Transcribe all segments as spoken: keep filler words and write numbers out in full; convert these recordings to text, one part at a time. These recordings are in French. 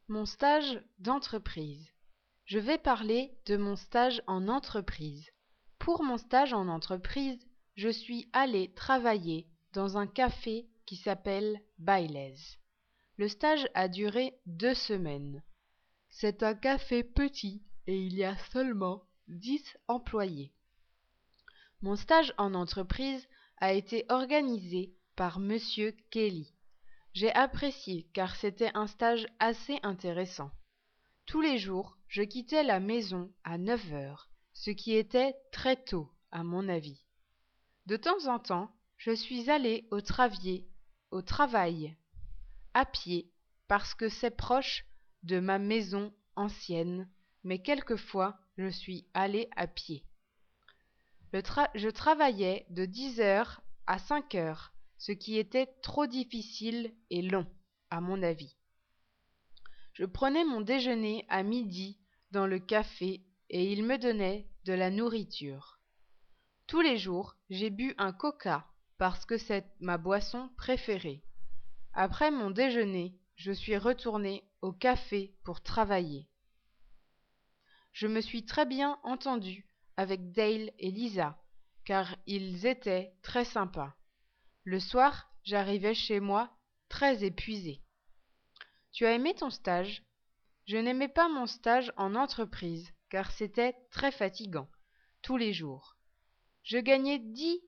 Mon stage d'entreprise. Je vais parler de mon stage en entreprise. Pour mon stage en entreprise, je suis allée travailler dans un café qui s'appelle Baileys. Le stage a duré deux semaines. C'est un café petit et il y a seulement dix employés. Mon stage en entreprise a été organisé par Monsieur Kelly. J'ai apprécié car c'était un stage assez intéressant. Tous les jours, je quittais la maison à neuf heures, ce qui était très tôt à mon avis. De temps en temps, je suis allée au travier, au travail, à pied, parce que c'est proche de ma maison ancienne, mais quelquefois je suis allée à pied. Le tra- je travaillais de dix heures à cinq heures, ce qui était trop difficile et long, à mon avis. Je prenais mon déjeuner à midi dans le café et il me donnait de la nourriture. Tous les jours, j'ai bu un coca parce que c'est ma boisson préférée. Après mon déjeuner, je suis retournée au café pour travailler. Je me suis très bien entendue avec Dale et Lisa, car ils étaient très sympas. Le soir, j'arrivais chez moi très épuisée. Tu as aimé ton stage? Je n'aimais pas mon stage en entreprise, car c'était très fatigant, tous les jours. Je gagnais dix.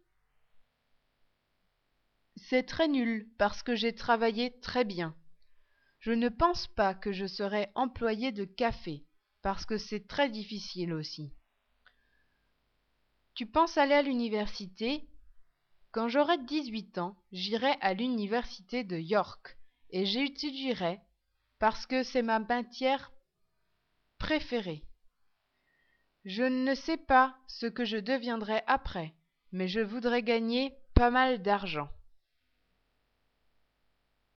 C'est très nul, parce que j'ai travaillé très bien. Je ne pense pas que je serai employé de café, parce que c'est très difficile aussi. Tu penses aller à l'université? Quand j'aurai dix-huit ans, j'irai à l'université de York, et j'étudierai, parce que c'est ma matière préférée. Je ne sais pas ce que je deviendrai après, mais je voudrais gagner pas mal d'argent.